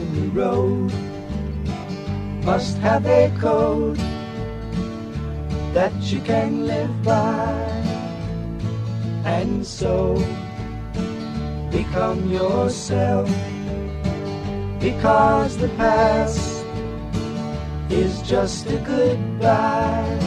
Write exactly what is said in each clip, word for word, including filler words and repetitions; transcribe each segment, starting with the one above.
lonely road must have a code that you can live by, and so become yourself, because the past is just a goodbye.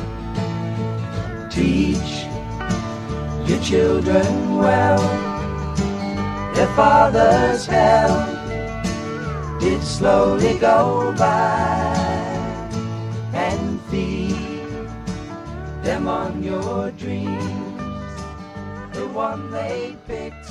Teach your children well, their father's hell did slowly go by, and feed them on your dreams, the one they picked.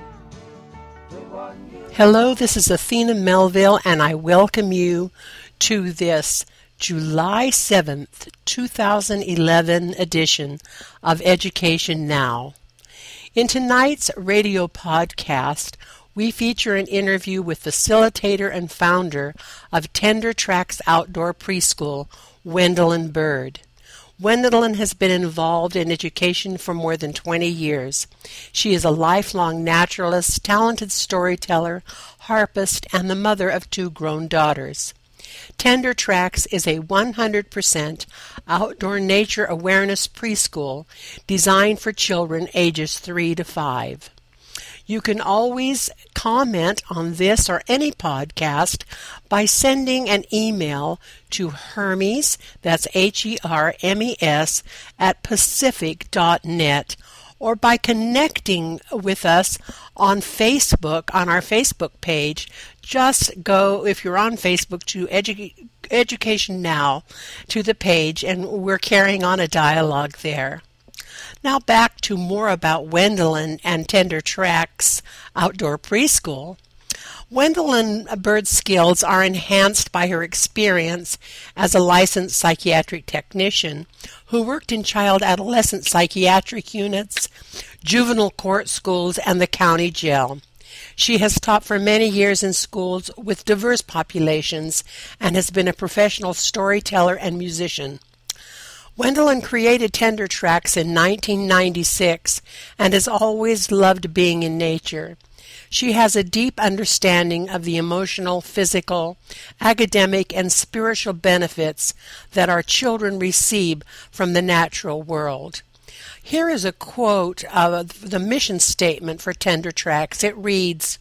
Hello, this is Athena Melville, and I welcome you to this July seventh, two thousand eleven edition of Education Now. In tonight's radio podcast, we feature an interview with facilitator and founder of Tender Tracks Outdoor Preschool, Wendelin Bird. Wendelin has been involved in education for more than twenty years. She is a lifelong naturalist, talented storyteller, harpist, and the mother of two grown daughters. Tender Tracks is a one hundred percent outdoor nature awareness preschool designed for children ages three to five. You can always comment on this or any podcast by sending an email to Hermes, that's H E R M E S, at pacific dot net, or by connecting with us on Facebook, on our Facebook page. Just go, if you're on Facebook, to Edu- Education Now, to the page, and we're carrying on a dialogue there. Now back to more about Wendelin and Tender Tracks Outdoor Preschool. Wendelin Bird's skills are enhanced by her experience as a licensed psychiatric technician who worked in child-adolescent psychiatric units, juvenile court schools, and the county jail. She has taught for many years in schools with diverse populations and has been a professional storyteller and musician. Wendelin created Tender Tracks in nineteen ninety-six and has always loved being in nature. She has a deep understanding of the emotional, physical, academic, and spiritual benefits that our children receive from the natural world. Here is a quote of the mission statement for Tender Tracks. It reads,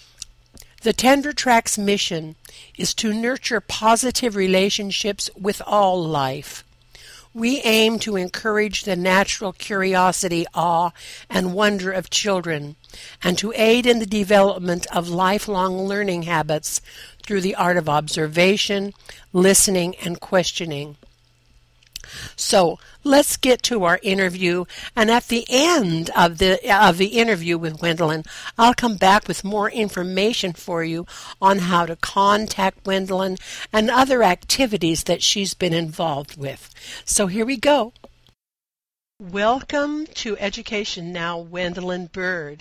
"The Tender Tracks mission is to nurture positive relationships with all life. We aim to encourage the natural curiosity, awe, and wonder of children, and to aid in the development of lifelong learning habits through the art of observation, listening, and questioning." So let's get to our interview, and at the end of the of the interview with Wendelin, I'll come back with more information for you on how to contact Wendelin and other activities that she's been involved with. So here we go. Welcome to Education Now, Wendelin Bird.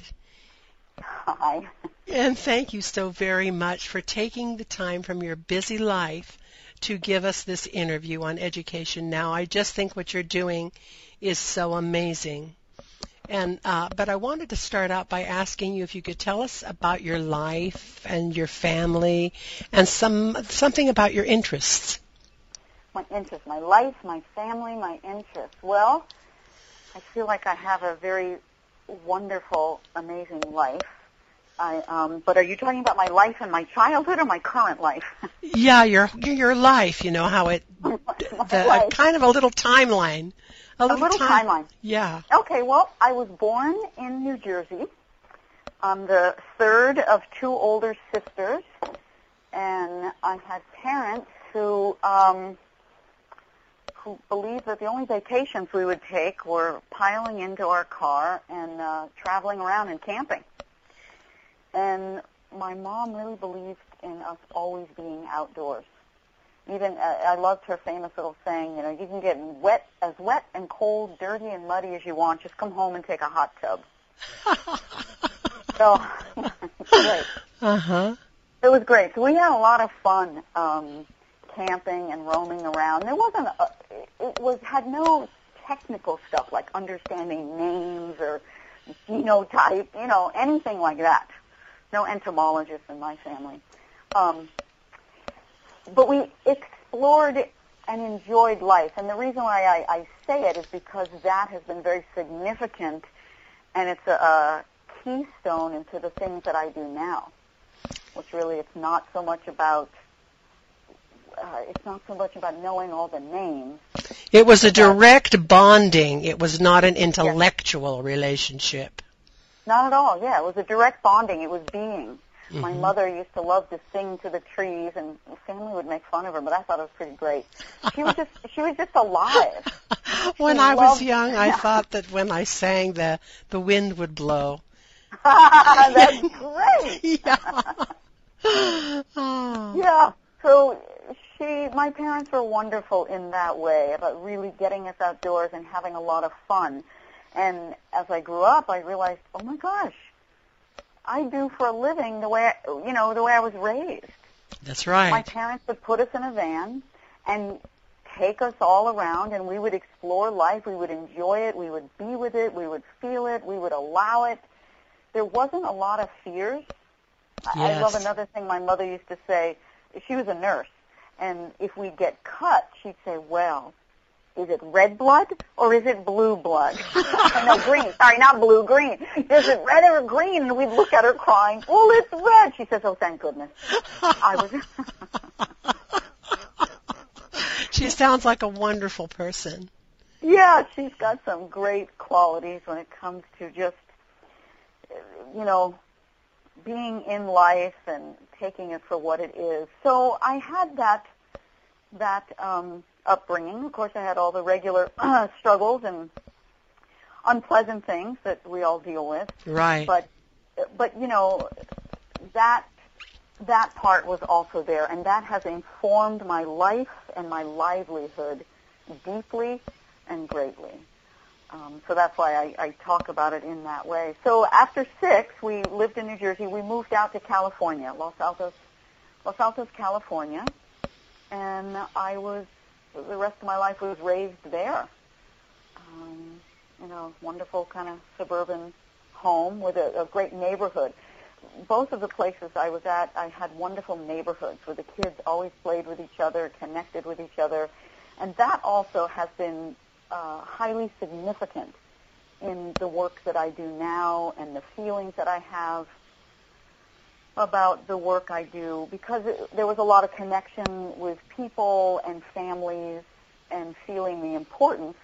Hi. And thank you so very much for taking the time from your busy life to give us this interview on Education Now. I just think what you're doing is so amazing. And uh, but I wanted to start out by asking you if you could tell us about your life and your family and some something about your interests. My interests, my life, my family, my interests. Well, I feel like I have a very wonderful, amazing life. I, um, but are you talking about my life in my childhood or my current life? Yeah, your your life. You know how it, the, a kind of a little timeline. A little, a little time, timeline. Yeah. Okay. Well, I was born in New Jersey. I'm the third of two older sisters, and I had parents who um, who believed that the only vacations we would take were piling into our car and uh, traveling around and camping. And my mom really believed in us always being outdoors. Even, uh, I loved her famous little saying, you know, you can get wet, as wet and cold, dirty and muddy as you want. Just come home and take a hot tub. So, great. Uh-huh. It was great. So we had a lot of fun um, camping and roaming around. There wasn't, a, it was had no technical stuff like understanding names or genotype, you know, anything like that. No entomologists in my family. Um, but we explored and enjoyed life. And the reason why I, I say it is because that has been very significant, and it's a, a keystone into the things that I do now, which really it's not so much about uh, it's not so much about knowing all the names. It was a direct bonding. It was not an intellectual yes. relationship. Not at all, yeah. It was a direct bonding. It was being. Mm-hmm. My mother used to love to sing to the trees, and the family would make fun of her, but I thought it was pretty great. She was just she was just alive. When she I loved, was young, I thought that when I sang, the the wind would blow. That's great. Yeah. Oh. Yeah. So she, my parents were wonderful in that way about really getting us outdoors and having a lot of fun. And as I grew up, I realized, oh my gosh, I do for a living the way, I, you know, the way I was raised. That's right. My parents would put us in a van and take us all around, and we would explore life. We would enjoy it. We would be with it. We would feel it. We would allow it. There wasn't a lot of fears. Yes. I love another thing my mother used to say. She was a nurse, and if we get cut, she'd say, well, is it red blood or is it blue blood? No, green. Sorry, not blue, green. Is it red or green? And we'd look at her crying, well, it's red. She says, oh, thank goodness. I was. She sounds like a wonderful person. Yeah, she's got some great qualities when it comes to just, you know, being in life and taking it for what it is. So I had that, that, um, upbringing. Of course, I had all the regular uh, struggles and unpleasant things that we all deal with. Right. But, but you know, that that part was also there, and that has informed my life and my livelihood deeply and greatly. Um, so that's why I, I talk about it in that way. So after six, we lived in New Jersey. We moved out to California, Los Altos, Los Altos, California, and I was. The rest of my life was raised there. Um, you know, wonderful kind of suburban home with a, a great neighborhood. Both of the places I was at, I had wonderful neighborhoods where the kids always played with each other, connected with each other. And that also has been uh, highly significant in the work that I do now and the feelings that I have about the work I do, because it, there was a lot of connection with people and families and feeling the importance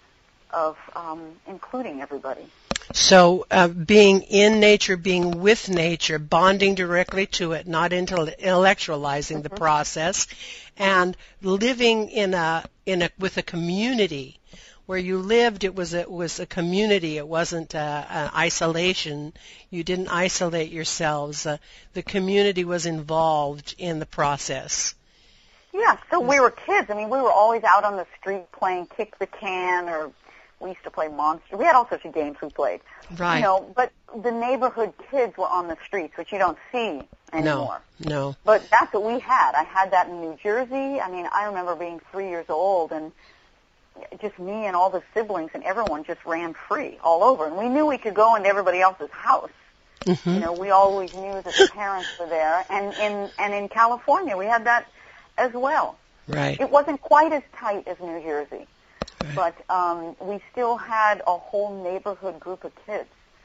of um, including everybody. So uh, being in nature, being with nature, bonding directly to it, not intellectualizing mm-hmm. the process, and living in a in a with a community. Where you lived, it was a, it was a community. It wasn't uh, an isolation. You didn't isolate yourselves. Uh, the community was involved in the process. Yeah, so we were kids. I mean, we were always out on the street playing kick the can, or we used to play Monster. We had all sorts of games we played. Right. You know, but the neighborhood kids were on the streets, which you don't see anymore. No, no. But that's what we had. I had that in New Jersey. I mean, I remember being three years old and just me and all the siblings and everyone just ran free all over. And we knew we could go into everybody else's house. Mm-hmm. You know, we always knew that the parents were there. And in, and in California, we had that as well. Right. It wasn't quite as tight as New Jersey. Right. But um, we still had a whole neighborhood group of kids.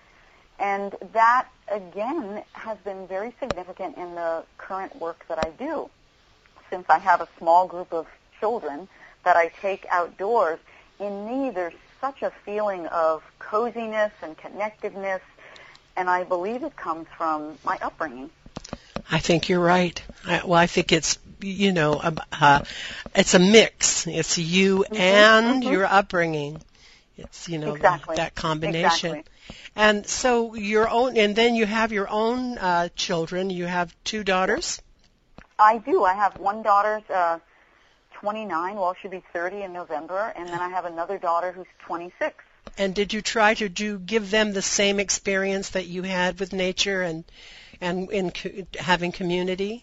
And that, again, has been very significant in the current work that I do. Since I have a small group of children that I take outdoors, in me there's such a feeling of coziness and connectiveness, and I believe it comes from my upbringing. I think you're right. I, well, I think it's, you know, uh, it's a mix. It's you mm-hmm, and mm-hmm. your upbringing. It's, you know, exactly. the, that combination. Exactly. And so your own, and then you have your own uh, children. You have two daughters? I do. I have one daughter, uh, twenty-nine, well, she'll be thirty in November, and then I have another daughter who's twenty-six. And did you try to do give them the same experience that you had with nature and and in co- having community?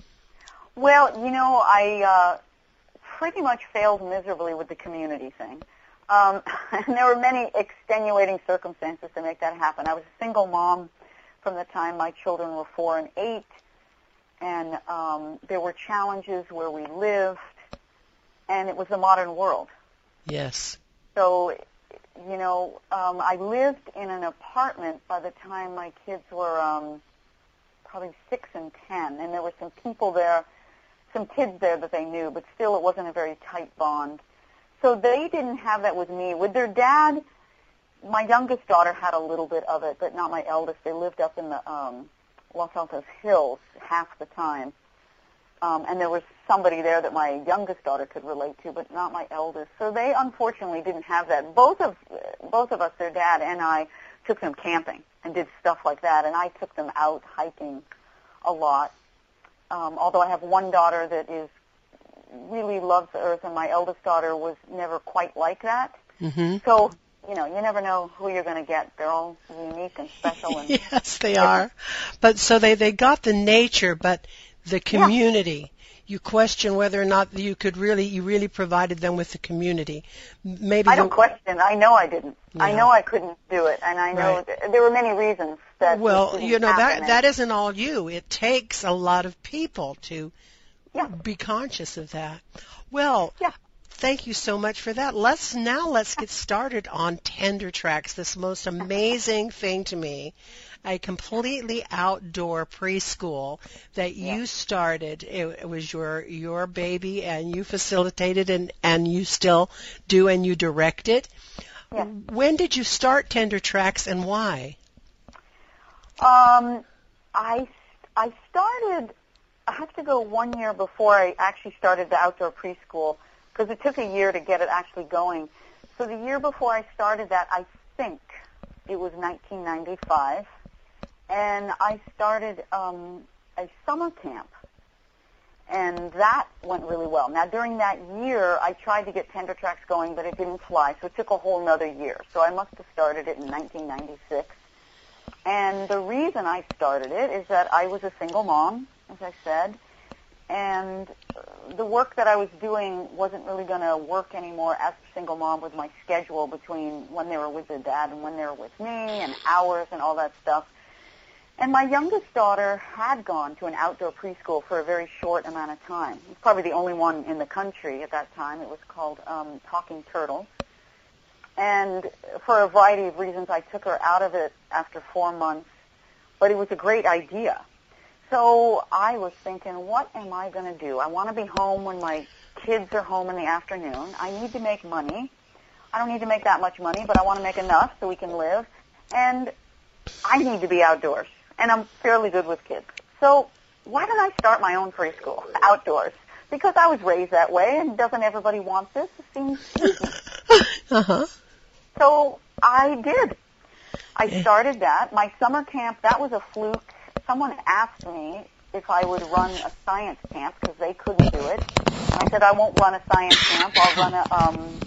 Well, you know, I uh, pretty much failed miserably with the community thing. Um, and there were many extenuating circumstances to make that happen. I was a single mom from the time my children were four and eight, and um, there were challenges where we lived, and it was the modern world. Yes. So, you know, um, I lived in an apartment by the time my kids were um, probably six and ten, and there were some people there, some kids there that they knew, but still it wasn't a very tight bond. So they didn't have that with me. With their dad, my youngest daughter had a little bit of it, but not my eldest. They lived up in the um, Los Altos Hills half the time. Um, and there was somebody there that my youngest daughter could relate to, but not my eldest. So they unfortunately didn't have that. Both of both of us, their dad and I, took them camping and did stuff like that, and I took them out hiking a lot. Um, although I have one daughter that is really loves the earth, and my eldest daughter was never quite like that. Mm-hmm. So, you know, you never know who you're going to get. They're all unique and special. And yes, they are. But so they, they got the nature, but the community. Yeah. You question whether or not you could really, you really provided them with the community. Maybe I don't the, question. I know I didn't. Yeah. I know I couldn't do it, and I know right. th- there were many reasons that. Well, you know that happen. that isn't all you. It takes a lot of people to yeah. be conscious of that. Well, yeah. Thank you so much for that. Let's now let's get started on Tender Tracks, this most amazing thing to me, a completely outdoor preschool that you yeah. started. It, it was your your baby, and you facilitated and and you still do, and you direct it. Yeah. When did you start Tender Tracks, and why? Um, I I started. I have to go one year before I actually started the outdoor preschool, because it took a year to get it actually going. So the year before I started that, I think it was nineteen ninety-five, and I started um, a summer camp, and that went really well. Now, during that year, I tried to get Tender Tracks going, but it didn't fly, so it took a whole nother year. So I must have started it in nineteen ninety-six. And the reason I started it is that I was a single mom, as I said, and the work that I was doing wasn't really going to work anymore as a single mom with my schedule between when they were with their dad and when they were with me, and hours and all that stuff. And my youngest daughter had gone to an outdoor preschool for a very short amount of time. It was probably the only one in the country at that time. It was called um, Talking Turtles. And for a variety of reasons, I took her out of it after four months. But it was a great idea. So I was thinking, what am I going to do? I want to be home when my kids are home in the afternoon. I need to make money. I don't need to make that much money, but I want to make enough so we can live. And I need to be outdoors. And I'm fairly good with kids. So why don't I start my own preschool outdoors? Because I was raised that way, and doesn't everybody want this? It seems easy. Uh-huh. So I did. I started that. My summer camp, that was a fluke. Someone asked me if I would run a science camp because they couldn't do it. And I said, I won't run a science camp. I'll run a, um,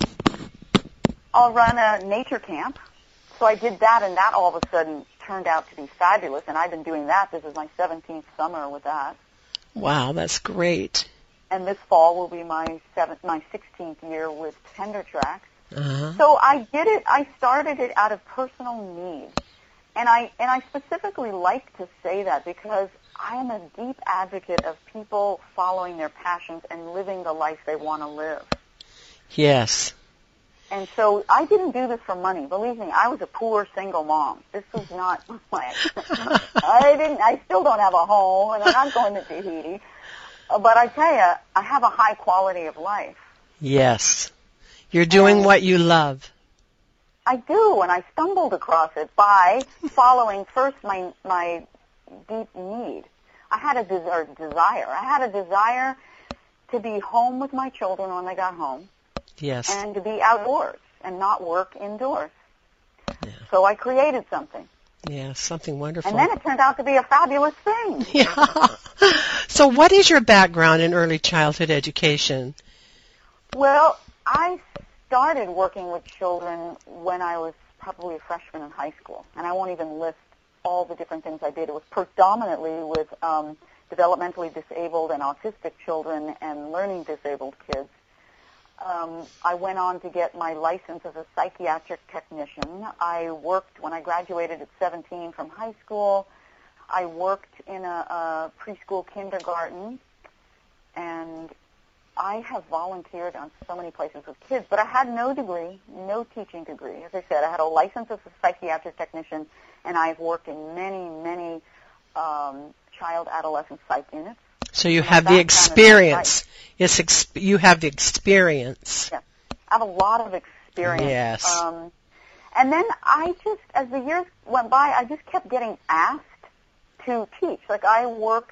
I'll run a nature camp. So I did that, and that all of a sudden turned out to be fabulous. And I've been doing that. This is my seventeenth summer with that. Wow, that's great. And this fall will be my seventh, my sixteenth year with Tender Tracks. Uh-huh. So I did it. I started it out of personal need. And I and I specifically like to say that because I am a deep advocate of people following their passions and living the life they want to live. Yes. And so I didn't do this for money. Believe me, I was a poor single mom. This was not my. I didn't. I still don't have a home, and I'm not going to Tahiti. Uh, but I tell you, I have a high quality of life. Yes. You're doing and what you love. I do, and I stumbled across it by following first my my deep need. I had a des- or desire. I had a desire to be home with my children when they got home. Yes. And to be outdoors and not work indoors. Yeah. So I created something. Yeah, something wonderful. And then it turned out to be a fabulous thing. Yeah. So what is your background in early childhood education? Well, I started working with children when I was probably a freshman in high school, and I won't even list all the different things I did. It was predominantly with um, developmentally disabled and autistic children and learning disabled kids. Um, I went on to get my license as a psychiatric technician. I worked when I graduated at seventeen from high school. I worked in a, a preschool kindergarten, and I have volunteered on so many places with kids, but I had no degree, no teaching degree. As I said, I had a license as a psychiatric technician, and I've worked in many, many um, child adolescent psych units. So you have the experience. Yes, ex- you have the experience. Yeah, I have a lot of experience. Yes. Um, and then I just, as the years went by, I just kept getting asked to teach. Like I worked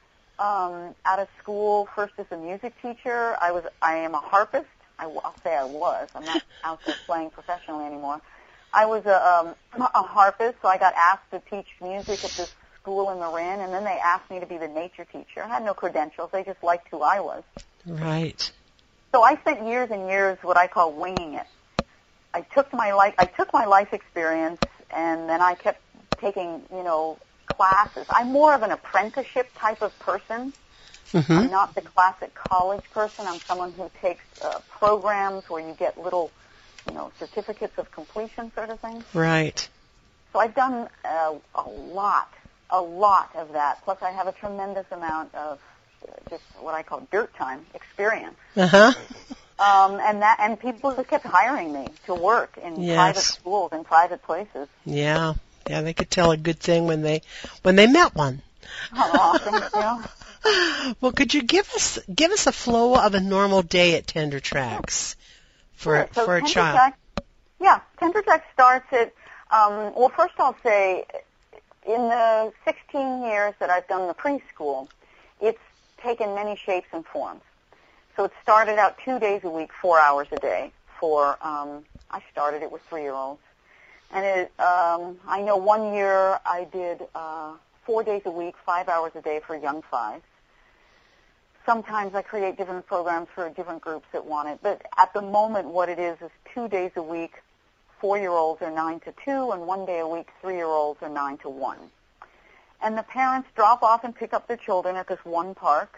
um, at a school first as a music teacher. I was, I am a harpist. I, I'll say I was. I'm not out there playing professionally anymore. I was a, um, a harpist, so I got asked to teach music at this school in Marin, and then they asked me to be the nature teacher. I had no credentials. They just liked who I was. Right. So I spent years and years what I call winging it. I took my life, I took my life experience, and then I kept taking, you know, classes. I'm more of an apprenticeship type of person. Mm-hmm. I'm not the classic college person. I'm someone who takes uh, programs where you get little, you know, certificates of completion sort of thing. Right. So I've done uh, a lot, a lot of that. Plus I have a tremendous amount of uh, just what I call dirt time experience. Uh-huh. Um, and that, and people just kept hiring me to work in yes. private schools and private places. Yeah, yeah, they could tell a good thing when they when they met one. Oh, awesome! Yeah. Well, could you give us give us a flow of a normal day at Tender Tracks for sure. so for a Tender child? Tracks, yeah, Tender Tracks starts at. Um, well, first I'll say, in the sixteen years that I've done the preschool, it's taken many shapes and forms. So it started out two days a week, four hours a day. For um, I started it with three-year-olds, and it, um, I know one year I did uh, four days a week, five hours a day for young fives. Sometimes I create different programs for different groups that want it, but at the moment, what it is is two days a week, four-year-olds are nine to two, and one day a week, three-year-olds are nine to one. And the parents drop off and pick up their children at this one park.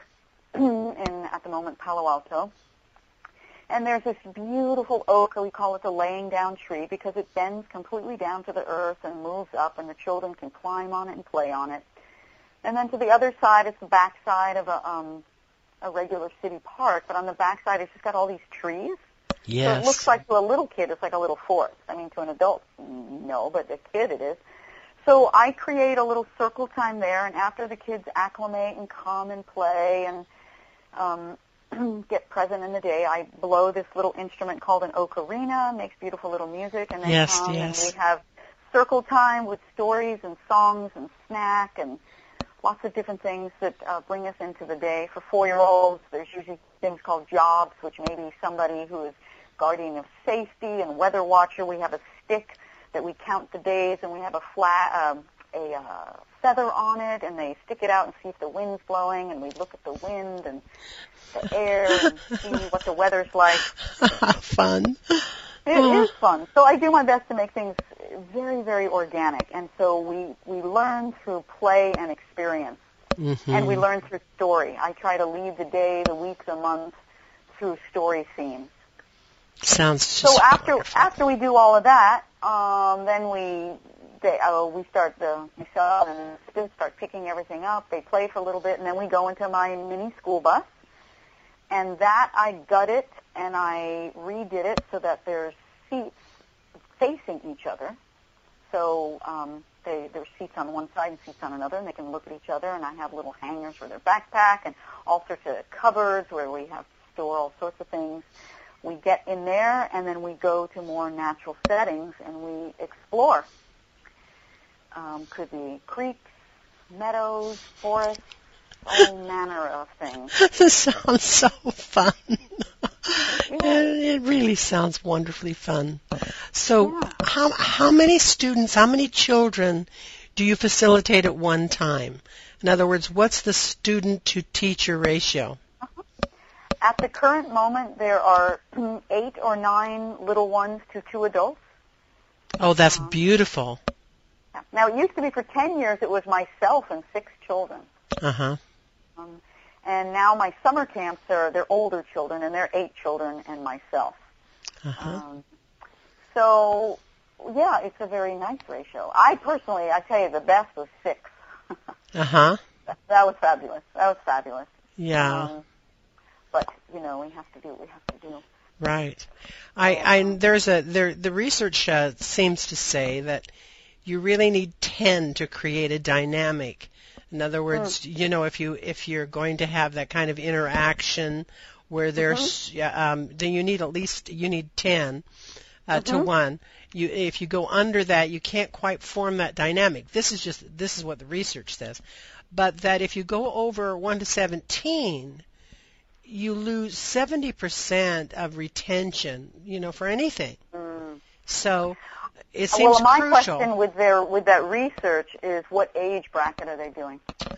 in, at the moment, Palo Alto. And there's this beautiful oak, we call it the laying down tree, because it bends completely down to the earth and moves up, and the children can climb on it and play on it. And then to the other side, it's the back side of a, um, a regular city park, but on the back side, it's just got all these trees. Yes. So it looks like to a little kid, it's like a little forest. I mean, to an adult, no, but a kid it is. So I create a little circle time there, and after the kids acclimate and come and play and Um, get present in the day, I blow this little instrument called an ocarina, makes beautiful little music, and then yes, come yes. and we have circle time with stories and songs and snack and lots of different things that uh, bring us into the day. For four-year-olds, there's usually things called jobs, which may be somebody who is guardian of safety and weather watcher. We have a stick that we count the days, and we have a flat, um, a uh, feather on it, and they stick it out and see if the wind's blowing, and we look at the wind and the air and see what the weather's like. Fun. It oh. is fun. So I do my best to make things very, very organic, and so we, we learn through play and experience, mm-hmm. and we learn through story. I try to lead the day, the week, the month through story themes. Sounds so just after wonderful. after we do all of that, um, then we they, uh, we start the myself and the students start picking everything up. They play for a little bit, and then we go into my mini school bus, and that I gut it and I redid it so that there's seats facing each other. So um, they, there's seats on one side and seats on another, and they can look at each other. And I have little hangers for their backpack and all sorts of cupboards where we have to store all sorts of things. We get in there, and then we go to more natural settings, and we explore. Um, could be creeks, meadows, forests, all manner of things. This sounds so fun. It really sounds wonderfully fun. So yeah. how how many students, how many children do you facilitate at one time? In other words, what's the student-to-teacher ratio? At the current moment, there are eight or nine little ones to two adults. Oh, that's um, beautiful. Yeah. Now, it used to be for ten years, it was myself and six children. Uh-huh. Um, and now my summer camps are, they're older children, and they're eight children and myself. Uh-huh. Um, so, yeah, it's a very nice ratio. I personally, I tell you, the best was six. Uh-huh. That, that was fabulous. That was fabulous. Yeah. Um, but, you know, we have to do what we have to do. Right. I, I there's a there the research uh, seems to say that you really need ten to create a dynamic. In other words, mm. you know, if you if you're going to have that kind of interaction where there's mm-hmm. yeah, um, then you need at least you need ten uh, mm-hmm. to one. You if you go under that, you can't quite form that dynamic. This is just this is what the research says. But that if you go over one to seventeen, you lose seventy percent of retention, you know, for anything. Mm. So it seems well, my crucial. question with their with that research is, what age bracket are they doing?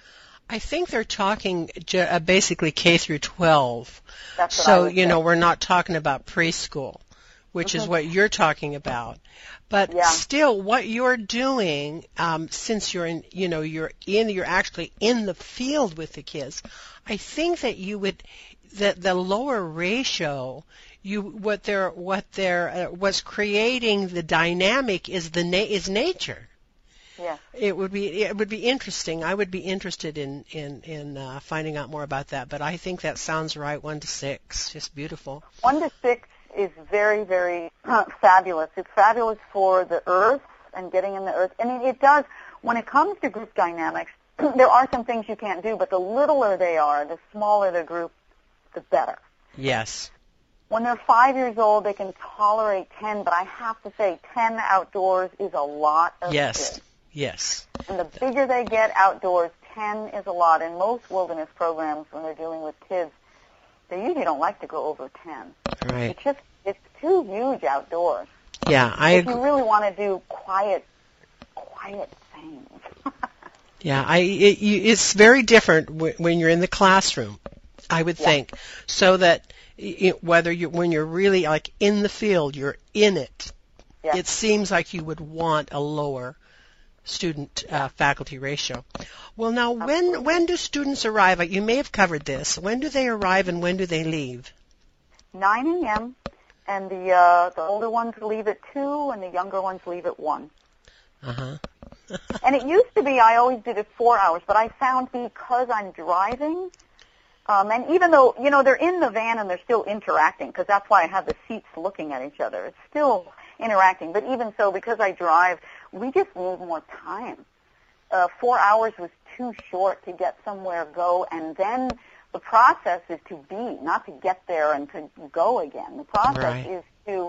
I think they're talking uh, basically K through twelve. That's what so, I would you say. know, we're not talking about preschool, which mm-hmm. is what you're talking about. But yeah. still, what you're doing, um, since you're in, you know, you're in, you're actually in the field with the kids. I think that you would, that the lower ratio, you what they're what they're uh, what's creating the dynamic is the na- is nature. Yeah. It would be it would be interesting. I would be interested in in in uh, finding out more about that. But I think that sounds right. One to six, just beautiful. One to six is very very uh, fabulous. It's fabulous for the earth and getting in the earth. I mean, it does. When it comes to group dynamics, there are some things you can't do. But the littler they are, the smaller the group, the better. Yes. When they're five years old, they can tolerate ten. But I have to say, ten outdoors is a lot of yes. kids. Yes. And the bigger they get outdoors, ten is a lot. In most wilderness programs, when they're dealing with kids, they usually don't like to go over ten. Right. It's just, it's too huge outdoors. Yeah, I if agree. you really want to do quiet, quiet things. yeah, I it, you, it's very different w- when you're in the classroom, I would yeah. think, so that it, whether you when you're really like in the field, you're in it. Yeah. It seems like you would want a lower student uh, faculty ratio. Well, now, Absolutely. when when do students arrive? You may have covered this. When do they arrive and when do they leave? nine a.m. and the uh, the older ones leave at two, and the younger ones leave at one. Uh huh. And it used to be I always did it four hours, but I found because I'm driving, um, and even though you know they're in the van and they're still interacting, because that's why I have the seats looking at each other. It's still interacting, but even so, because I drive, we just need more time. Uh, four hours was too short to get somewhere, go, and then the process is to be, not to get there and to go again. The process right. is to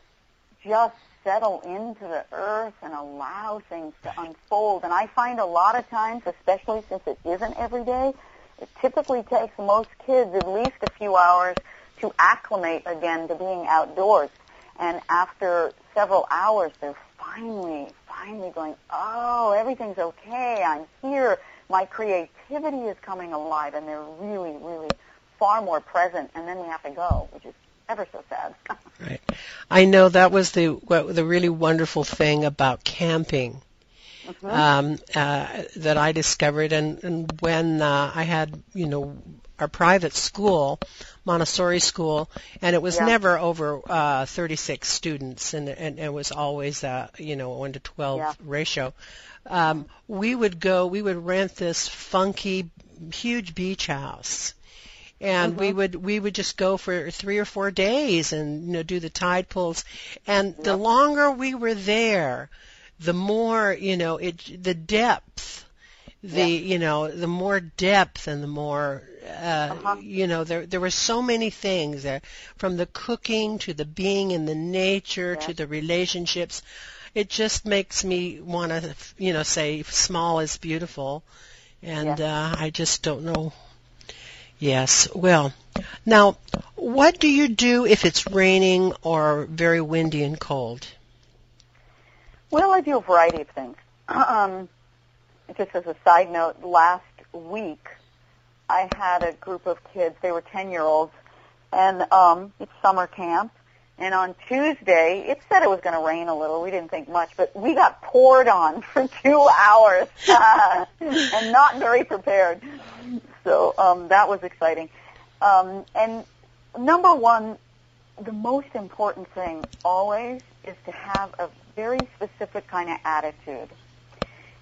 just settle into the earth and allow things to unfold. And I find a lot of times, especially since it isn't every day, it typically takes most kids at least a few hours to acclimate again to being outdoors. And after several hours, they're finally, finally going, oh, everything's okay. I'm here. My creativity is coming alive. And they're really, really far more present. And then we have to go, which is ever so sad. Right. I know that was the what, the really wonderful thing about camping mm-hmm. um, uh, that I discovered. And, and when uh, I had, you know, our private school, Montessori school, and it was yeah. never over uh, thirty-six students, and, and it was always, uh, you know, a one to twelve yeah. ratio. Um, we would go, we would rent this funky, huge beach house, and mm-hmm. we would we would just go for three or four days and you know do the tide pools, and yep. the longer we were there, the more you know it the depth. The yeah. you know the more depth and the more uh, uh-huh. you know there there were so many things there, from the cooking to the being in the nature yeah. to the relationships. It just makes me want to you know say small is beautiful, and yeah. uh, I just don't know. Yes, well, now what do you do if it's raining or very windy and cold? Well, I do a variety of things. Um, Just as a side note, last week I had a group of kids. They were ten-year-olds, and um, it's summer camp. And on Tuesday, it said it was going to rain a little. We didn't think much, but we got poured on for two hours and not very prepared. So um, that was exciting. Um, and number one, the most important thing always is to have a very specific kind of attitude.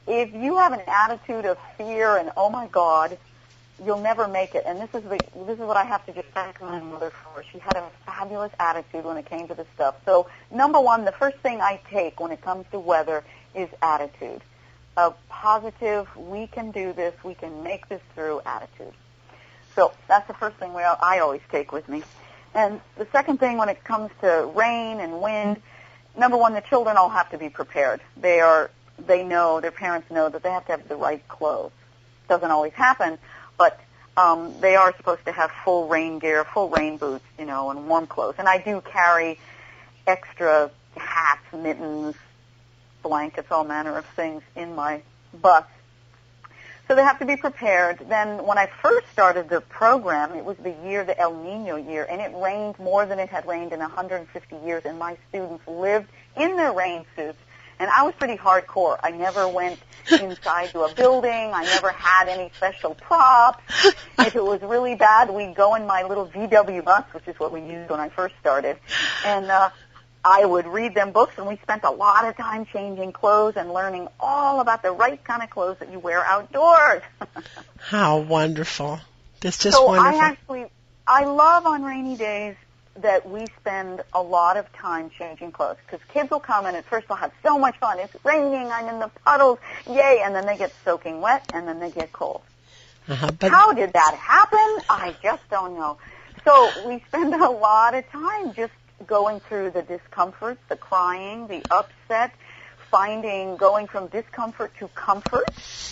if you have an attitude of fear and, oh, my God, you'll never make it. And this is the this is what I have to just thank my mother for. She had a fabulous attitude when it came to this stuff. So, number one, the first thing I take when it comes to weather is attitude. A positive, we can do this, we can make this through attitude. So that's the first thing we, I always take with me. And the second thing when it comes to rain and wind, number one, the children all have to be prepared. They are, they know, their parents know that they have to have the right clothes. Doesn't always happen, but um, they are supposed to have full rain gear, full rain boots, you know, and warm clothes. And I do carry extra hats, mittens, blankets, all manner of things in my bus. So they have to be prepared. Then when I first started the program, it was the year, the El Nino year, and it rained more than it had rained in one hundred fifty years, and my students lived in their rain suits. And I was pretty hardcore. I never went inside to a building. I never had any special props. If it was really bad, we'd go in my little V W bus, which is what we used when I first started, and uh, I would read them books, and we spent a lot of time changing clothes and learning all about the right kind of clothes that you wear outdoors. How wonderful. That's just so wonderful. I actually, I love on rainy days that we spend a lot of time changing clothes, because kids will come and at first they'll have so much fun. It's raining, I'm in the puddles, yay, and then they get soaking wet, and then they get cold. Uh-huh, but How did that happen? I just don't know. So we spend a lot of time just going through the discomfort, the crying, the upset, finding, going from discomfort to comfort,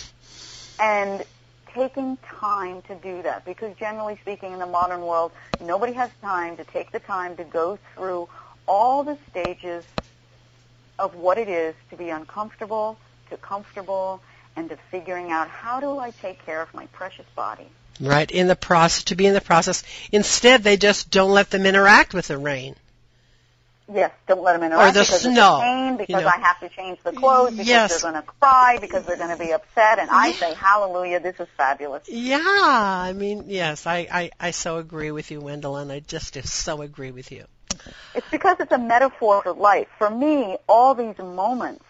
and taking time to do that. Because generally speaking, in the modern world, nobody has time to take the time to go through all the stages of what it is to be uncomfortable, to comfortable, and to figuring out, how do I take care of my precious body? right, in the process, to be in the process. Instead, they just don't let them interact with the rain. Yes, don't let them interact Or the because snow, it's a pain, because you know. I have to change the clothes, because Yes. they're going to cry, because they're going to be upset, and I Yeah. say, hallelujah, this is fabulous. Yeah, I mean, yes, I, I, I so agree with you, Wendell, and I just so agree with you. It's because it's a metaphor for life. For me, all these moments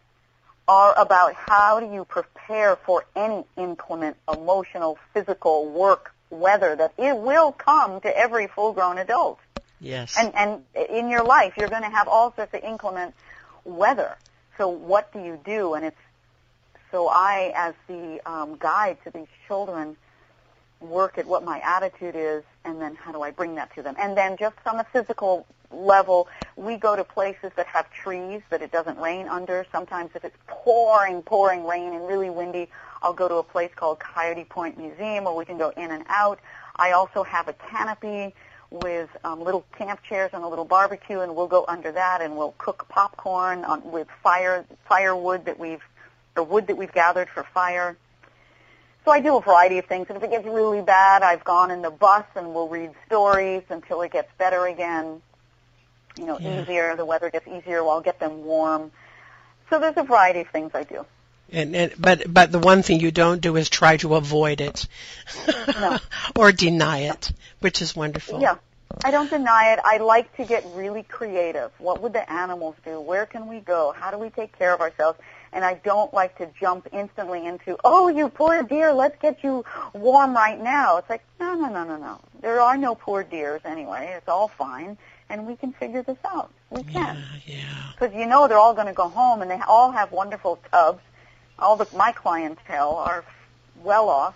are about how do you prepare for any inclement, emotional, physical, work, weather that it will come to every full-grown adult. Yes. And and in your life, you're going to have all sorts of inclement weather. So what do you do? And it's so I, as the um, guide to these children, work at what my attitude is, and then how do I bring that to them? And then just on a physical level, we go to places that have trees that it doesn't rain under. Sometimes if it's pouring, pouring rain and really windy, I'll go to a place called Coyote Point Museum where we can go in and out. I also have a canopy with um, little camp chairs and a little barbecue, and we'll go under that and we'll cook popcorn on, with fire firewood that we've or wood that we've gathered for fire. So I do a variety of things, and if it gets really bad, I've gone in the bus and we'll read stories until it gets better again. You know, Yeah. easier. The weather gets easier. I'll get them warm. So there's a variety of things I do. And, and but but the one thing you don't do is try to avoid it, No. or deny it, which is wonderful. Yeah, I don't deny it. I like to get really creative. What would the animals do? Where can we go? How do we take care of ourselves? And I don't like to jump instantly into, oh, you poor deer, let's get you warm right now. It's like, no, no, no, no, no. There are no poor deers anyway. It's all fine, and we can figure this out. We can. Yeah, yeah. Because you know they're all going to go home, and they all have wonderful tubs. All the my clientele are well off,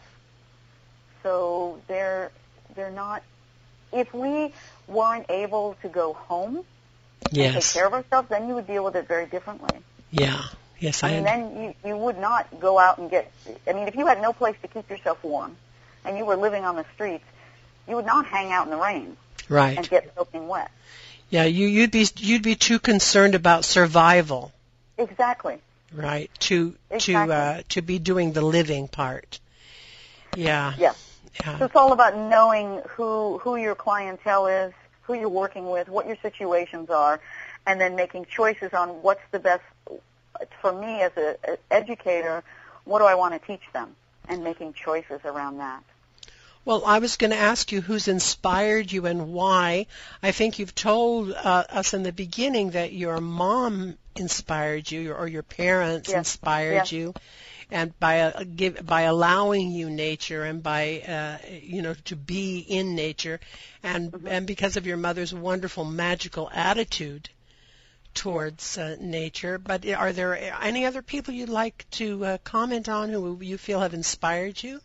so they're they're not. If we weren't able to go home and take Yes. care of ourselves, then you would deal with it very differently. Yeah. Yes, I I mean, am. then you you would not go out and get. I mean, if you had no place to keep yourself warm, and you were living on the streets, you would not hang out in the rain and Right. get soaking wet. Yeah, you you'd be you'd be too concerned about survival, Exactly. right? To Exactly. to uh, to be doing the living part. Yeah. Yeah. So Yeah. it's all about knowing who who your clientele is, who you're working with, what your situations are, and then making choices on what's the best. For me as an educator, what do I want to teach them, and making choices around that. Well, I was going to ask you who's inspired you and why. I think you've told uh, us in the beginning that your mom inspired you, or your parents Yes. inspired Yes. you, and by uh, give, by allowing you nature, and by uh, you know to be in nature, and Mhm. and because of your mother's wonderful magical attitude towards uh, nature. But are there any other people you'd like to uh, comment on who you feel have inspired you?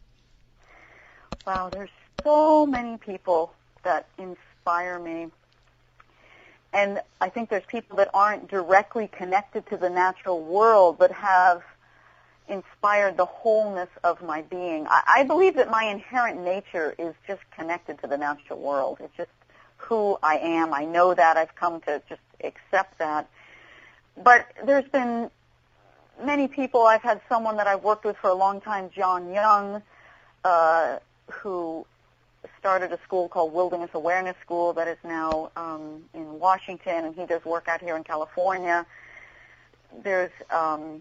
Wow, there's so many people that inspire me. And I think there's people that aren't directly connected to the natural world but have inspired the wholeness of my being. I, I believe that my inherent nature is just connected to the natural world. It's just who I am. I know that. I've come to just accept that. But there's been many people. I've had someone that I've worked with for a long time, John Young, uh, who started a school called Wilderness Awareness School that is now um, in Washington, and he does work out here in California. There's um,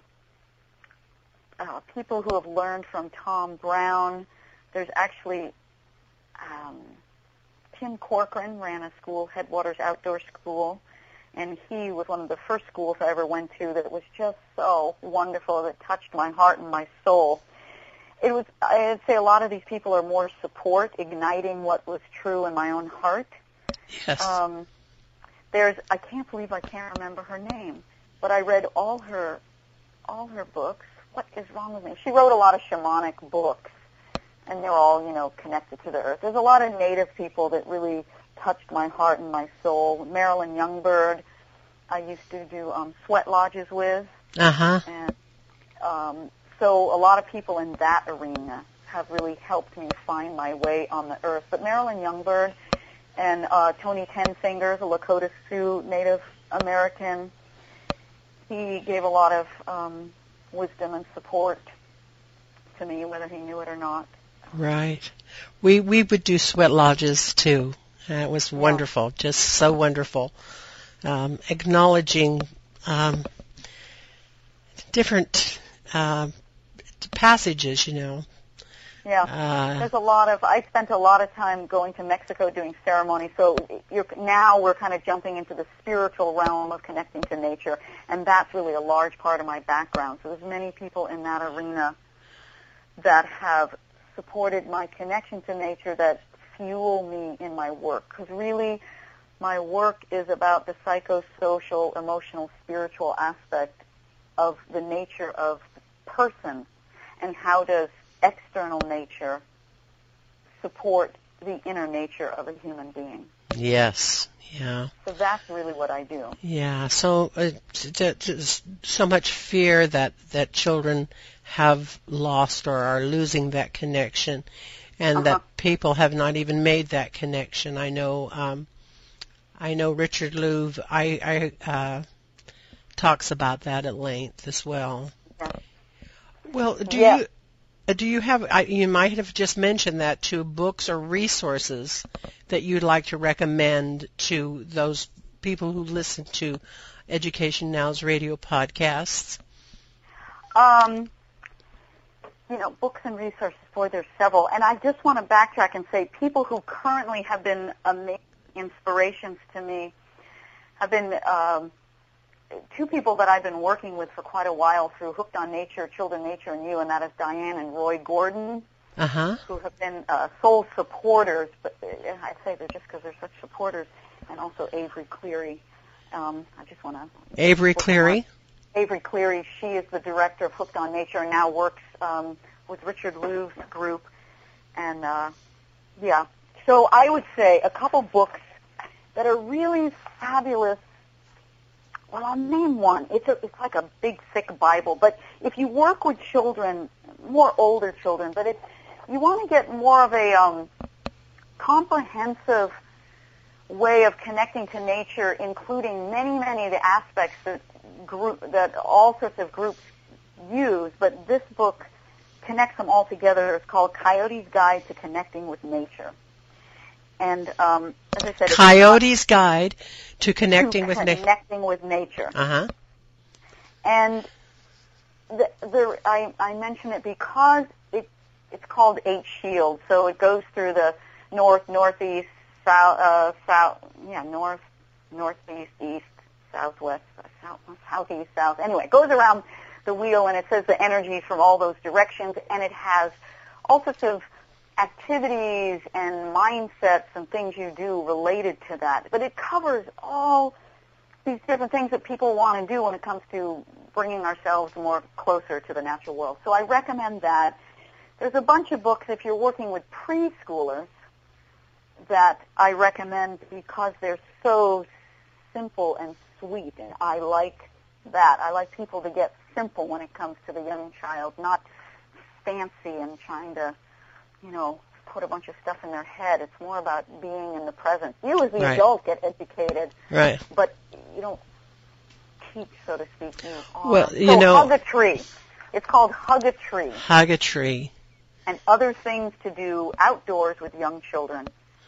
uh, people who have learned from Tom Brown. There's actually um, Tim Corcoran ran a school, Headwaters Outdoor School, and he was one of the first schools I ever went to that was just so wonderful, that touched my heart and my soul. It was, I'd say a lot of these people are more support, igniting what was true in my own heart. Yes. Um, there's, I can't believe I can't remember her name, but I read all her, all her books. What is wrong with me? She wrote a lot of shamanic books, and they're all, you know, connected to the earth. There's a lot of native people that really touched my heart and my soul. Marilyn Youngbird, I used to do um, sweat lodges with. Uh-huh. And um, so a lot of people in that arena have really helped me find my way on the earth. But Marilyn Youngbird and uh, Tony Tenfinger, the Lakota Sioux Native American, he gave a lot of um, wisdom and support to me, whether he knew it or not. Right. We we would do sweat lodges too. Uh, it was Yeah. wonderful, just so wonderful. Um, acknowledging um, different uh, passages, you know. Yeah. Uh, There's a lot of, I spent a lot of time going to Mexico doing ceremony, so you're, now we're kind of jumping into the spiritual realm of connecting to nature, and that's really a large part of my background. So there's many people in that arena that have supported my connection to nature that fuel me in my work, because really my work is about the psychosocial, emotional, spiritual aspect of the nature of the person, and how does external nature support the inner nature of a human being. yes. Yeah. So that's really what I do. Yeah. So uh, t- t- so much fear that that children have lost or are losing that connection, and Uh-huh. that people have not even made that connection. I know. Um, I know Richard Louv. I, I uh, talks about that at length as well. Yeah. Well, do Yeah. you uh, do you have? I, you might have just mentioned that to books or resources that you'd like to recommend to those people who listen to Education Now's radio podcasts. Um, you know, books and resources, boy, there's several. And I just want to backtrack and say people who currently have been amazing inspirations to me have been um, two people that I've been working with for quite a while through Hooked on Nature, Children, Nature, and You, and that is Diane and Roy Gordon, Uh-huh. who have been uh, soul supporters, but uh, I say they're just because they're such supporters, and also Avery Cleary. Um, I just want to... Avery Cleary. Avery Cleary, she is the director of Hooked on Nature and now works um, with Richard Louv's group. And, uh, yeah, so I would say a couple books that are really fabulous. Well, I'll name one. It's, a, it's like a big, thick Bible. But if you work with children, more older children, but if you want to get more of a um, comprehensive way of connecting to nature, including many, many of the aspects that group that all sorts of groups use, but this book connects them all together. It's called Coyote's Guide to Connecting with Nature. And um, as I said, Coyote's Guide to Connecting to with Nature. Connecting with Nature. Uh-huh. And the, the, I, I mention it because it, it's called Eight Shields, so it goes through the north, northeast, south, uh, south, yeah, north, northeast, east, southwest, south, southeast, south. Anyway, it goes around the wheel, and it says the energies from all those directions, and it has all sorts of activities and mindsets and things you do related to that. But it covers all these different things that people want to do when it comes to bringing ourselves more closer to the natural world. So I recommend that. There's a bunch of books, if you're working with preschoolers, that I recommend because they're so simple and sweet, and I like that. I like people to get simple when it comes to the young child, not fancy and trying to, you know, put a bunch of stuff in their head. It's more about being in the present. You as the Right. adult get educated, Right. but you don't teach, so to speak. You are. Well, you so know- Hug a Tree. It's called Hug a Tree, Hug a Tree. and other things to do outdoors with young children.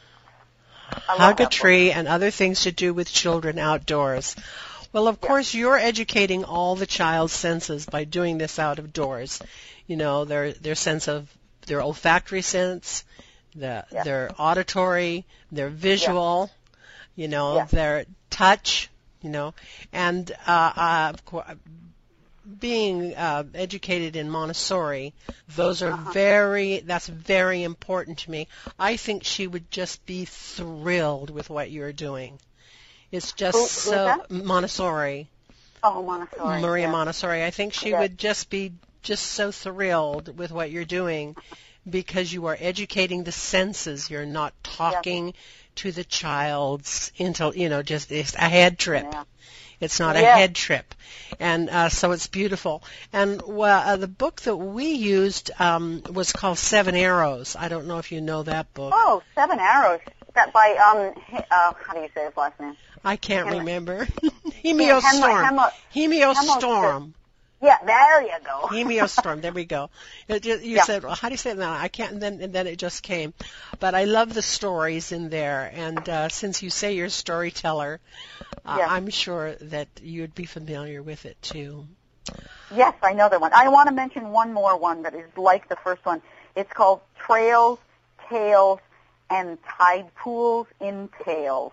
I love Hug a that book. Tree and other things to do with children outdoors. Well, of Yeah. course, you're educating all the child's senses by doing this out of doors. You know, their their sense of their olfactory sense, the, Yeah. their auditory, their visual, you know, Yeah. their touch, you know, and uh, uh, of course, being uh, educated in Montessori, those are Uh-huh. very, that's very important to me. I think she would just be thrilled with what you're doing. It's just Who- who's so, that? Montessori, Oh, Montessori. Maria yeah. Montessori. I think she Yeah. would just be just so thrilled with what you're doing because you are educating the senses. You're not talking to the child's intel, you know, just it's a head trip. Yeah. It's not a Yeah. head trip. And uh, so it's beautiful. And well, uh, the book that we used um, was called Seven Arrows. I don't know if you know that book. Oh, Seven Arrows. That by um, He- uh, how do you say his last name? I can't Henry. remember. Hemo- Hemiostorm. Hemo- Hemiostorm. Yeah, there you go. Hemiostorm. There we go. It, you you Yeah. said, well, how do you say that? I can't. And then, and then it just came. But I love the stories in there. And uh, since you say you're a storyteller, uh, Yeah. I'm sure that you'd be familiar with it too. Yes, I know that one. I want to mention one more one that is like the first one. It's called Trails, Tales, and Tide Pools in Tales.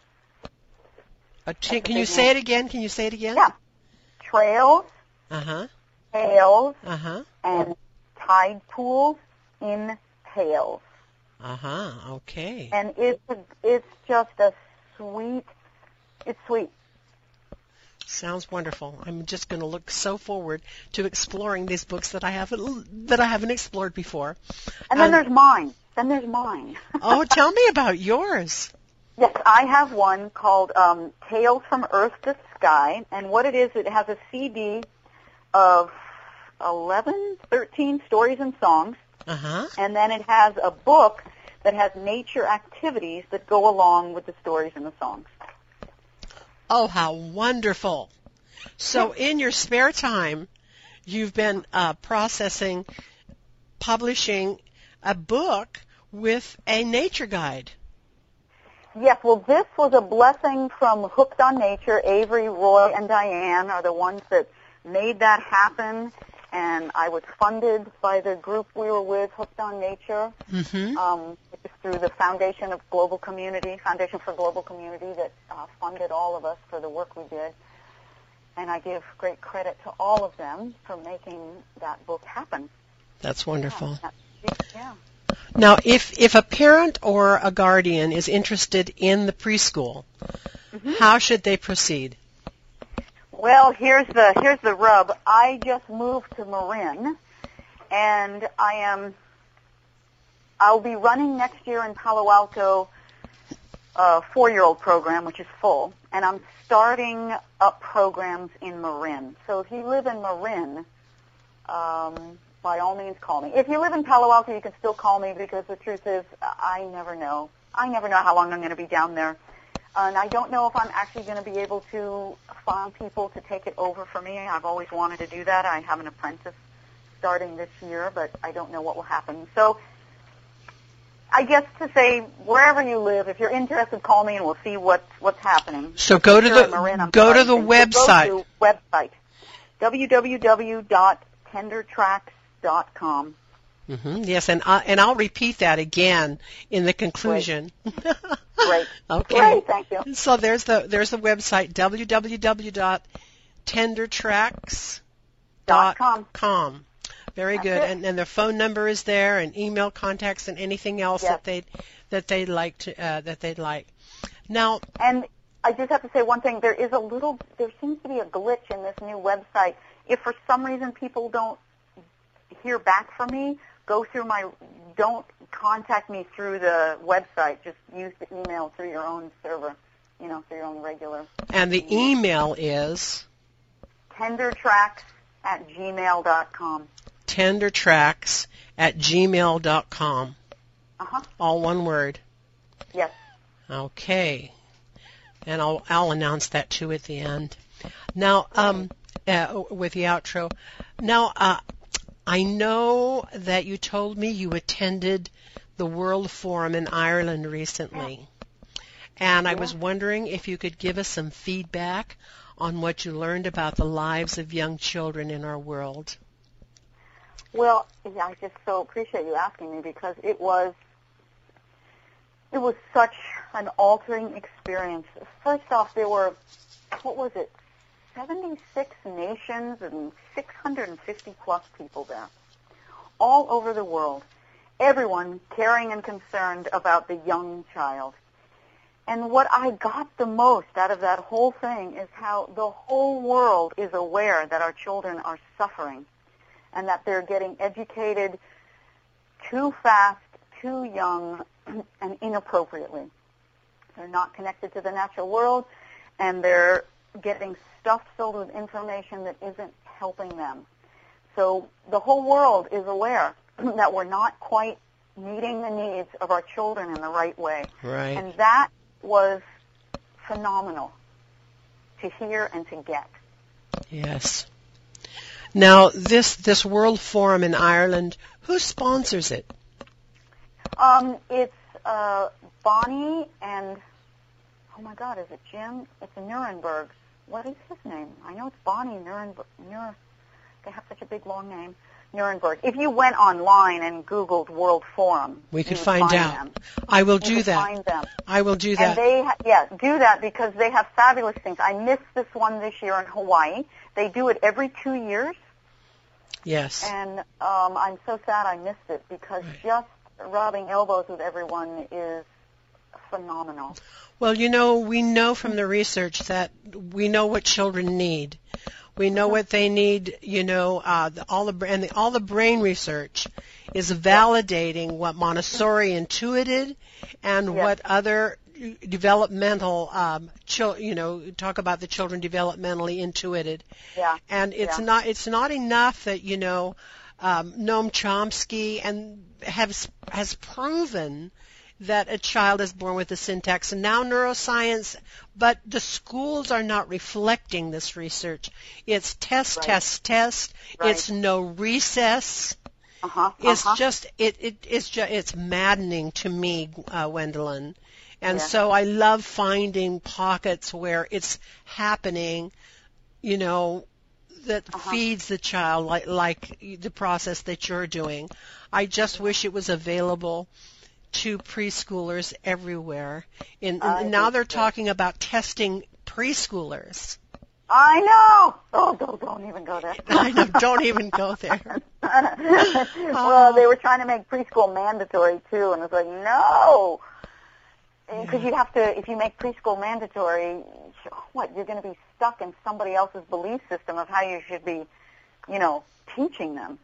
Uh, That's can a can you big say name. it again? Can you say it again? Yeah. Trails, Uh huh. Tales, Uh huh. and Tide Pools in Tales. Uh huh. Okay. And it's a, it's just a sweet, it's sweet. Sounds wonderful. I'm just going to look so forward to exploring these books that I haven't that I haven't explored before. And then Um, there's mine. Then there's mine. Oh, tell me about yours. Yes, I have one called um, Tales from Earth to Sky, and what it is, it has a C D of eleven, thirteen stories and songs, Uh huh. and then it has a book that has nature activities that go along with the stories and the songs. Oh, how wonderful. So in your spare time, you've been uh, processing, publishing a book with a nature guide. Yes, well, this was a blessing from Hooked on Nature. Avery, Roy, and Diane are the ones that made that happen, and I was funded by the group we were with, Hooked on Nature. Mm-hmm. Um, it was through the Foundation of Global Community, Foundation for Global Community, that uh, funded all of us for the work we did. And I give great credit to all of them for making that book happen. That's wonderful. Yeah. yeah. Now, if, if a parent or a guardian is interested in the preschool, Mm-hmm. how should they proceed? Well, here's the here's the rub. I just moved to Marin, and I am. I'll be running next year in Palo Alto a four-year-old program, which is full, and I'm starting up programs in Marin. So if you live in Marin, um, by all means, call me. If you live in Palo Alto, you can still call me because the truth is, I never know. I never know how long I'm going to be down there. And I don't know if I'm actually going to be able to find people to take it over for me. I've always wanted to do that. I have an apprentice starting this year, but I don't know what will happen. So I guess to say, wherever you live, if you're interested, call me and we'll see what's, what's happening. So go to Sure, the Marin, I'm go to sorry. the website. So go to website, w w w dot tender tracks dot com. Mm-hmm. Yes, and I, and I'll repeat that again in the conclusion. Great. Okay. Great, thank you. So there's the there's the website w w w dot tender tracks dot com. Very That's good. it. And and their phone number is there, and email contacts, and anything else Yes. that they that they'd like to uh, that they'd like. Now, And I just have to say one thing. There is a little, there seems to be a glitch in this new website. If for some reason people don't hear back from me, go through my, don't contact me through the website. Just use the email through your own server, you know, through your own regular. and the email is tendertracks at gmail dot com. tendertracks at gmail dot com. Uh-huh. All one word. Yes. Okay. And I'll I'll announce that too at the end. Now, um, uh, with the outro. Now, uh, I know that you told me you attended the World Forum in Ireland recently, and I was wondering if you could give us some feedback on what you learned about the lives of young children in our world. Well, yeah, I just so appreciate you asking me because it was it was such an altering experience. First off, there were, what was it, seventy-six nations and six hundred fifty plus people there, all over the world, everyone caring and concerned about the young child. And what I got the most out of that whole thing is how the whole world is aware that our children are suffering and that they're getting educated too fast, too young, and inappropriately. They're not connected to the natural world, and they're getting stuff filled with information that isn't helping them. So the whole world is aware that we're not quite meeting the needs of our children in the right way. Right. And that was phenomenal to hear and to get. Yes. Now, this this World Forum in Ireland, who sponsors it? Um, it's uh, Bonnie and, oh my God, is it Jim? It's Nuremberg. What is his name? I know it's Bonnie Nuremberg. Nur- they have such a big, long name. Nuremberg. If you went online and Googled World Forum, We could you would find, find out. them. I will You do could that. Find them. I will do And that. they, ha- yeah, do that because they have fabulous things. I missed this one this year in Hawaii. They do it every two years, Yes. and um, I'm so sad I missed it because Right. just rubbing elbows with everyone is phenomenal. Well, you know, we know from the research that we know what children need. We know what they need, you know, uh, the, all the and the, all the brain research is validating what Montessori intuited and Yes. what other developmental, um, chil- you know, talk about the children developmentally intuited. Yeah. And it's Yeah. not it's not enough that, you know, um, Noam Chomsky and has has proven that a child is born with a syntax, and now neuroscience, but the schools are not reflecting this research. It's test, Right. test, test. Right. It's no recess. Uh-huh. It's uh-huh. just it it it's just it's maddening to me, uh, Wendelin. And Yeah. so I love finding pockets where it's happening, you know, that Uh-huh. feeds the child like like the process that you're doing. I just wish it was available to preschoolers everywhere. And, I and now think they're so. talking about testing preschoolers. I know. Oh, don't, don't even go there. I know, don't even go there. Well, they were trying to make preschool mandatory too, and it's like, no, because you have to. If you make preschool mandatory, what you're going to be stuck in somebody else's belief system of how you should be, you know, teaching them.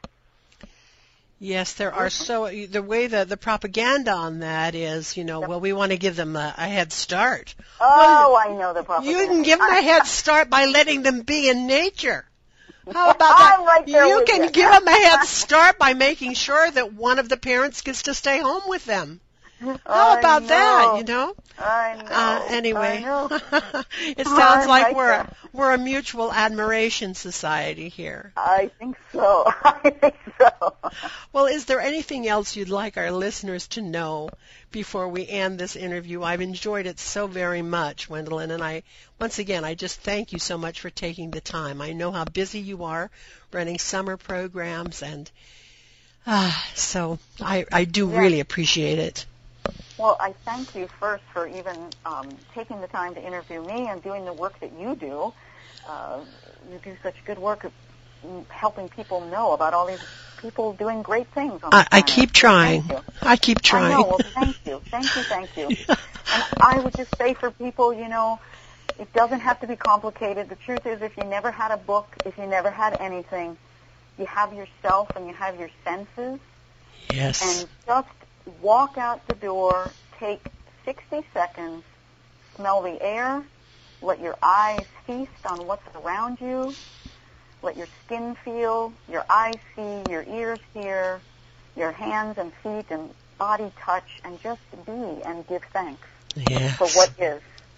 Yes, there are so the way the the propaganda on that is, you know, well, we want to give them a, a head start. Oh, I know the propaganda. You can give them a head start by letting them be in nature. How about that? I'm right there you with can you. give them a head start by making sure that one of the parents gets to stay home with them. How I about that? know. You know. I know. Uh, anyway, I know. it sounds I'm like right we're there. a, we're a mutual admiration society here. I think so. I think so. Well, is there anything else you'd like our listeners to know before we end this interview? I've enjoyed it so very much, Wendelin, and I, once again, I just thank you so much for taking the time. I know how busy you are running summer programs, and uh, so I, I do Yeah. really appreciate it. Well, I thank you first for even um, taking the time to interview me and doing the work that you do. Uh, you do such good work of helping people know about all these people doing great things on the I, I planet. keep trying. Thank you. I keep trying. I know. Well, thank you. Thank you, thank you. And I would just say for people, you know, it doesn't have to be complicated. The truth is, if you never had a book, if you never had anything, you have yourself and you have your senses. Yes. And just walk out the door, take sixty seconds, smell the air, let your eyes feast on what's around you, let your skin feel, your eyes see, your ears hear, your hands and feet and body touch, and just be and give thanks Yes. for what is.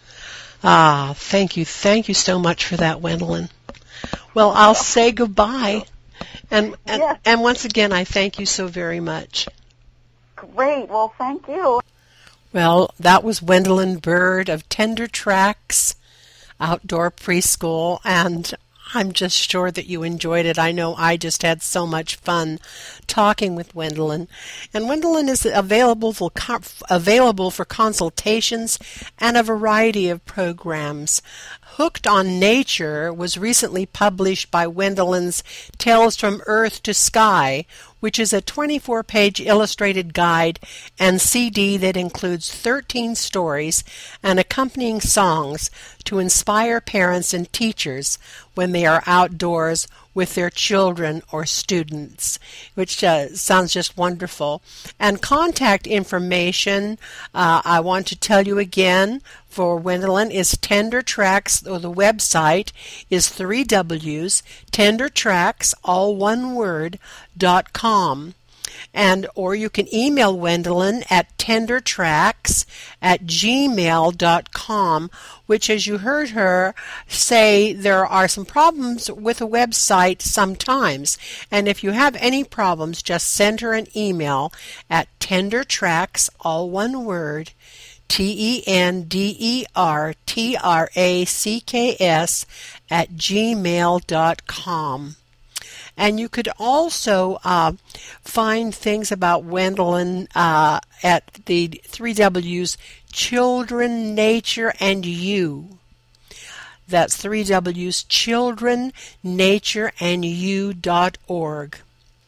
Ah, thank you. Thank you so much for that, Wendelin. Well, I'll say goodbye. And, and, Yes. and once again, I thank you so very much. Great. Well, thank you. Well, that was Wendelin Bird of Tender Tracks Outdoor Preschool, and I'm just sure that you enjoyed it. I know I just had so much fun talking with Wendelin. And Wendelin is available for, available for consultations and a variety of programs. Hooked on Nature was recently published by Wendelin's Tales from Earth to Sky, which is a twenty-four page illustrated guide and C D that includes thirteen stories and accompanying songs to inspire parents and teachers when they are outdoors with their children or students, which uh, sounds just wonderful. And contact information, uh, I want to tell you again, for Wendelin is Tender Tracks, or the website is three W's, Tender Tracks, all one word, dot com. And or you can email Wendelin at tendertracks at gmail dot com, which, as you heard her say, there are some problems with the website sometimes. And if you have any problems, just send her an email at tendertracks, all one word, T E N D E R T R A C K S at gmail dot com. And you could also uh, find things about Wendelin uh, at the three W's Children, Nature, and You. That's three W's Children, Nature, and You dot org.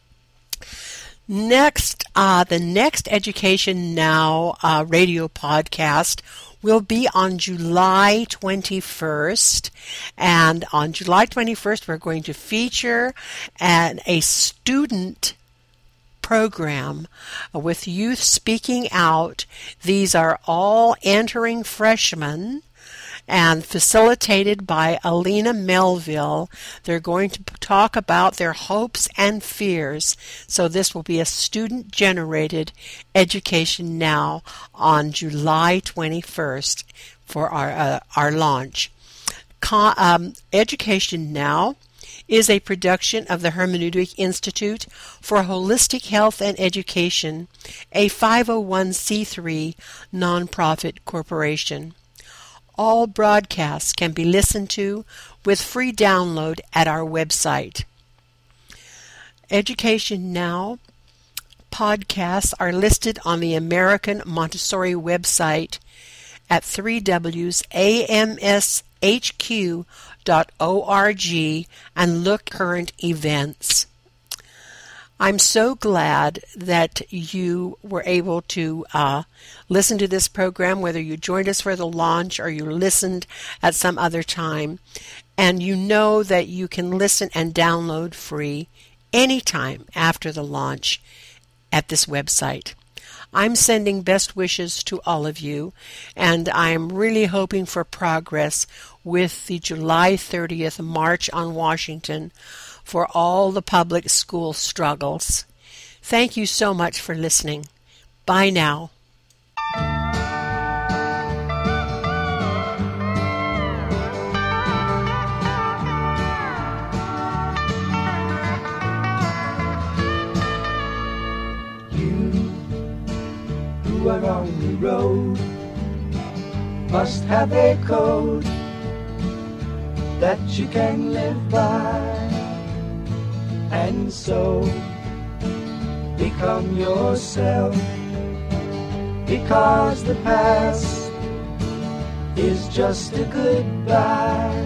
Next, uh, the next Education Now uh, radio podcast will be on July twenty-first, and on July twenty-first we're going to feature an, a student program with youth speaking out. These are all entering freshmen and facilitated by Alina Melville. They're going to talk about their hopes and fears. So this will be a student-generated Education Now on July twenty-first for our uh, our launch. Con- um, Education Now is a production of the Hermeneutic Institute for Holistic Health and Education, a five oh one c three nonprofit corporation. All broadcasts can be listened to with free download at our website. Education Now podcasts are listed on the American Montessori website at three W's A M S H Q dot org and look current events. I'm so glad that you were able to uh, listen to this program, whether you joined us for the launch or you listened at some other time. And you know that you can listen and download free anytime after the launch at this website. I'm sending best wishes to all of you, and I'm really hoping for progress with the July thirtieth March on Washington for all the public school struggles. Thank you so much for listening. Bye now. You who are on the road must have a code that you can live by. And so, become yourself because the past is just a goodbye.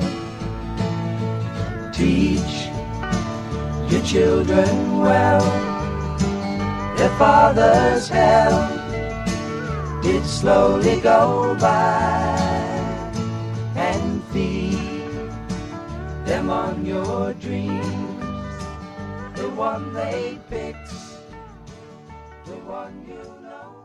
Teach your children well, their father's hell did slowly go by, and feed them on your dreams, the one they picked, the one you know.